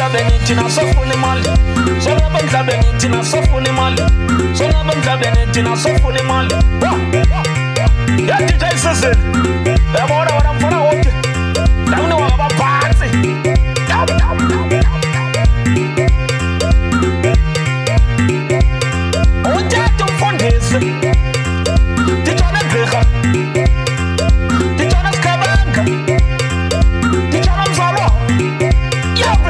emhlabeni thina sofuna imali. Sonke emhlabeni thina sofuna imali. Sonke emhlabeni thina sofuna imali. Ya DJ Sizzle. Yabona wena mfana wonke. Ndawuni wangabaphansi. Uthatha umfundisi. Ditshona gqirha. Ditshona Sikhabanga. Ditshona Mzalwa. Yabe.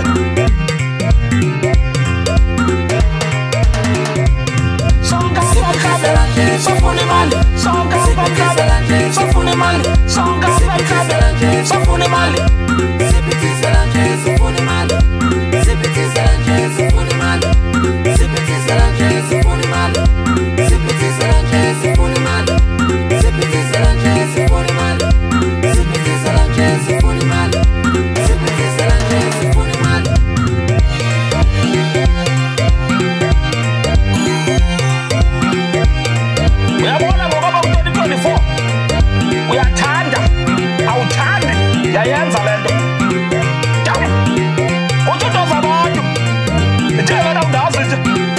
Sonke emhlabeni sofuna imali. Sonke emhlabeni sofuna imali. Sonke emhlabeni sofuna imali. Sipitizela nje sifuna imali. Sipitizela nje sifuna imali. Sipitizela nje sifuna imali. Sipitizela nje sifuna imali. Sipitizela nje sifuna imali. Sipitizela nje sifuna imali. Sipitizela nje sifuna imali. Uyabona ngoba ku-2024 uyathanda awuthandi yayenza lento. Jawu. Uthando zabantu. Njengana undazi nje.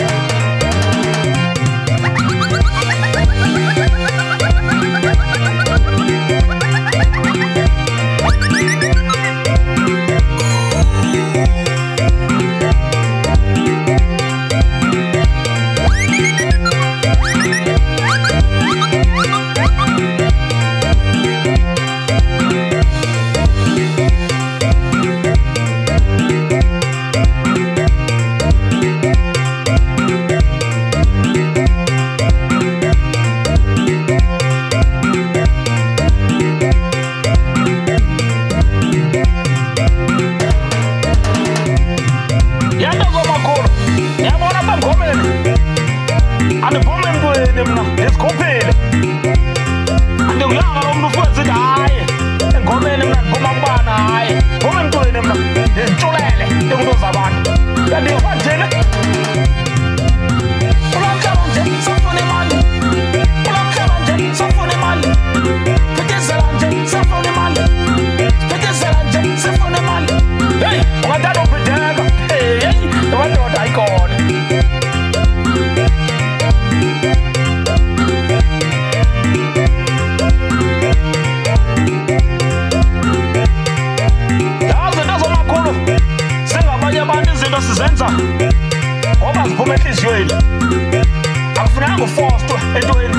Sizenza ngoba ziphuma enhliziyweni akufunanga uforced entweni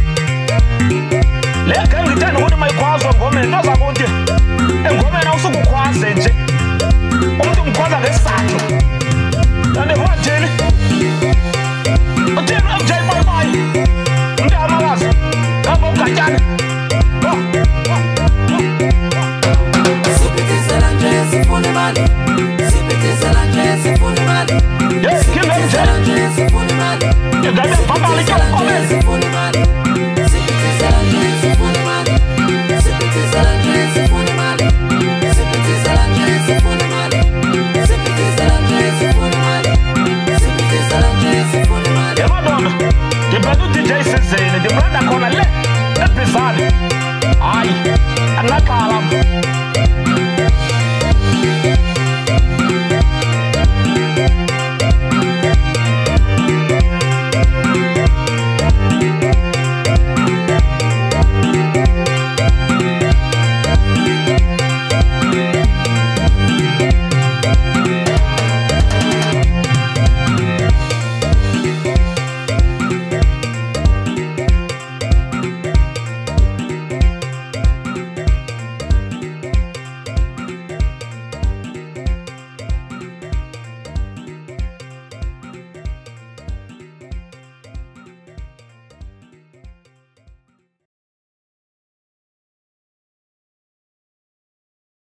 le game ngithanda ukuthi mayikhwazwa ngomeni into zakuthi engomeni awusukukhwaze nje umuntu umkhwaza ngesandla and evathini uthini MJ bye bye umuntu amakazi ngapha ugatyana Sipitizela nje sifuna imali.